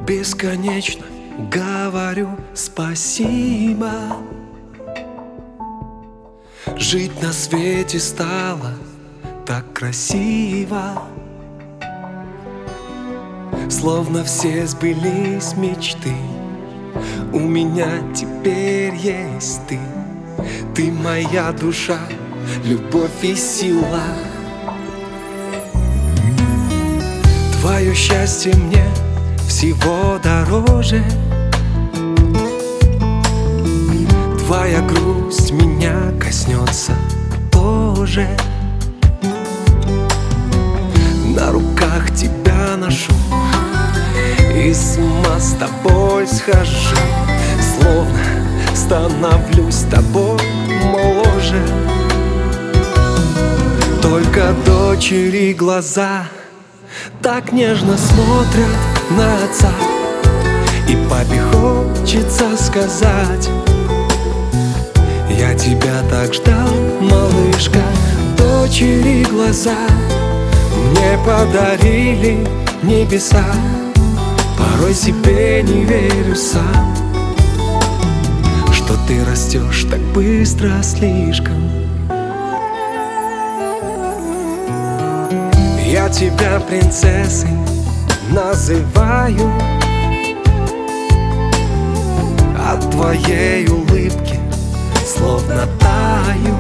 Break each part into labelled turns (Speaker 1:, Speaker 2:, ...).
Speaker 1: Бесконечно говорю спасибо. Жить на свете стало так красиво, словно все сбылись мечты. У меня теперь есть ты. Ты моя душа, любовь и сила. Твое счастье мне всего дороже. Твоя грусть меня коснется тоже. На руках тебя ношу и с ума с тобой схожу. Словно становлюсь с тобой моложе. Только дочери глаза так нежно смотрят на отца, и папе хочется сказать: я тебя так ждал, малышка. Дочери глаза мне подарили небеса. Порой себе не верю сам, что ты растешь так быстро слишком. Я тебя принцессой называю, от твоей улыбки словно таю.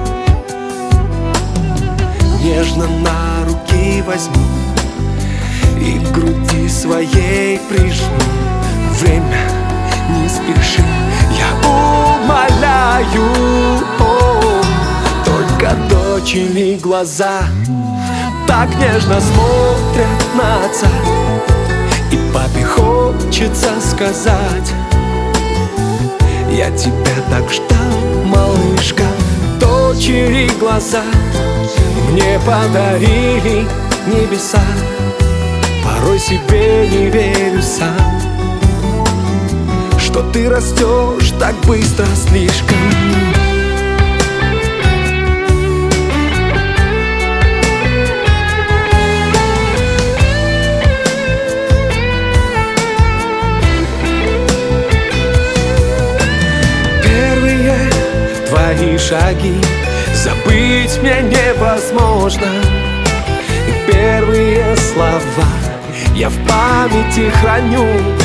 Speaker 1: Нежно на руки возьму и к груди своей прижму. Время не спеши, я умоляю. Только дочери глаза так нежно смотрят на отца, и папе хочется сказать: я тебя так ждал, малышка. Дочери глаза мне подарили небеса. Порой себе не верю сам, что ты растешь так быстро слишком. Твои шаги забыть мне невозможно. И первые слова я в памяти храню.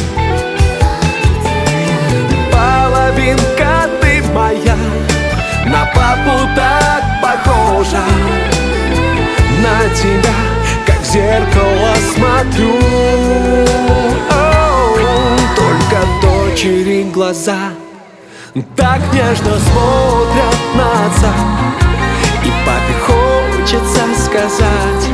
Speaker 1: Половинка ты моя, на папу так похожа. На тебя, как в зеркало, смотрю. Только дочери глаза так нежно смотрят на отца, и папе хочется сказать: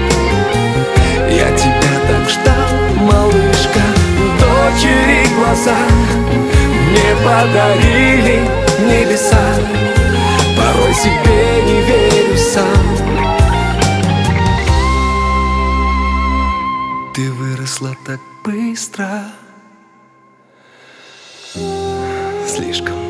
Speaker 1: я тебя так ждал, малышка. Дочери глаза мне подарили небеса. Порой себе не верю сам. Ты выросла так быстро слишком.